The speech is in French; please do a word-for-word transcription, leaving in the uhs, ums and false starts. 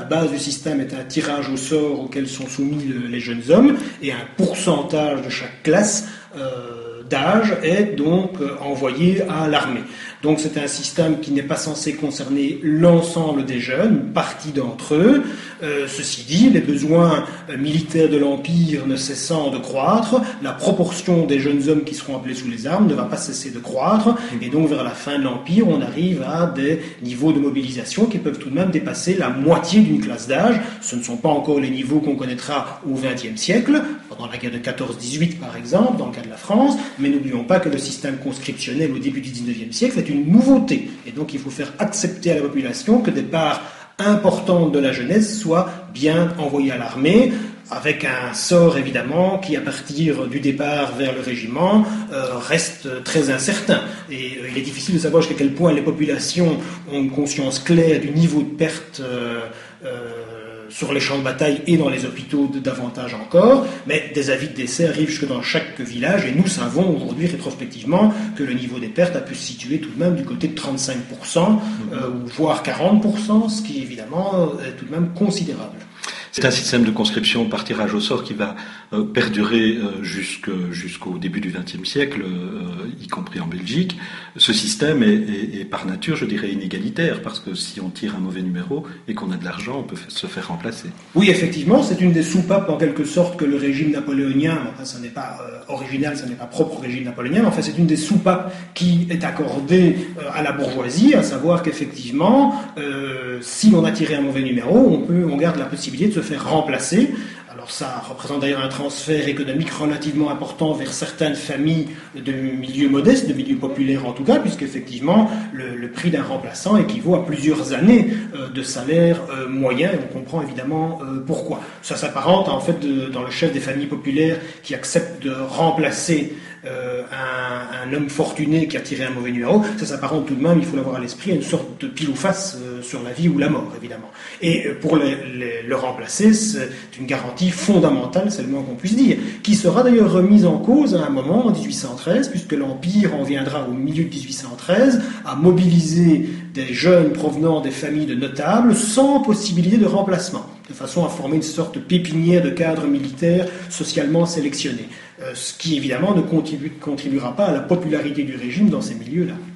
base du système est un tirage au sort auquel sont soumis le, les jeunes hommes, et un pourcentage de chaque classe euh, d'âge est donc euh, envoyé à l'armée. Donc c'est un système qui n'est pas censé concerner l'ensemble des jeunes, une partie d'entre eux. Euh, ceci dit, les besoins euh, militaires de l'Empire ne cessant de croître, la proportion des jeunes hommes qui seront appelés sous les armes ne va pas cesser de croître, et donc vers la fin de l'Empire, on arrive à des niveaux de mobilisation qui peuvent tout de même dépasser la moitié d'une classe d'âge. Ce ne sont pas encore les niveaux qu'on connaîtra au vingtième siècle, pendant la guerre de quatorze dix-huit par exemple, dans le cas de la France, mais n'oublions pas que le système conscriptionnel au début du dix-neuvième siècle est une nouveauté, et donc il faut faire accepter à la population que des parts importantes de la jeunesse soient bien envoyées à l'armée, avec un sort évidemment qui, à partir du départ vers le régiment, euh, reste très incertain. Et euh, il est difficile de savoir jusqu'à quel point les populations ont une conscience claire du niveau de perte euh, euh, sur les champs de bataille et dans les hôpitaux de davantage encore, mais des avis de décès arrivent jusque dans chaque village, et nous savons aujourd'hui rétrospectivement que le niveau des pertes a pu se situer tout de même du côté de trente-cinq pour cent, euh, ou voire quarante pour cent, ce qui évidemment est tout de même considérable. C'est un système de conscription par tirage au sort qui va euh, perdurer euh, jusque, jusqu'au début du vingtième siècle, euh, y compris en Belgique. Ce système est, est, est par nature, je dirais, inégalitaire, parce que si on tire un mauvais numéro et qu'on a de l'argent, on peut se faire remplacer. Oui, effectivement, c'est une des soupapes en quelque sorte que le régime napoléonien, enfin ça n'est pas euh, original, ça n'est pas propre au régime napoléonien, mais enfin c'est une des soupapes qui est accordée euh, à la bourgeoisie, à savoir qu'effectivement, euh, si l'on a tiré un mauvais numéro, on peut, on garde la possibilité de se faire remplacer. Alors ça représente d'ailleurs un transfert économique relativement important vers certaines familles de milieux modestes, de milieux populaires en tout cas, puisqu'effectivement le, le prix d'un remplaçant équivaut à plusieurs années euh, de salaire euh, moyen, et on comprend évidemment euh, pourquoi. Ça s'apparente en fait de, dans le chef des familles populaires qui accepte de remplacer euh, un, un homme fortuné qui a tiré un mauvais numéro, ça s'apparente tout de même, il faut l'avoir à l'esprit, à une sorte de pile ou face euh, sur la vie ou la mort évidemment. Et euh, pour les, les, le remplacer, c'est une garantie fondamentale, c'est le moins qu'on puisse dire, qui sera d'ailleurs remise en cause à un moment en dix-huit cent treize, puisque l'Empire en viendra au milieu de dix-huit cent treize à mobiliser des jeunes provenant des familles de notables sans possibilité de remplacement, de façon à former une sorte de pépinière de cadres militaires socialement sélectionnés, euh, ce qui évidemment ne contribue, contribuera pas à la popularité du régime dans ces milieux-là.